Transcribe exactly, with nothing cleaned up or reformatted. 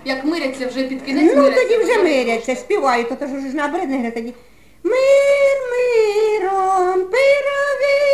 як миряться вже під кінець. Ну миряться, тоді вже то миряться, співають, то ж ж набридне гри тоді. Мир миром, пироги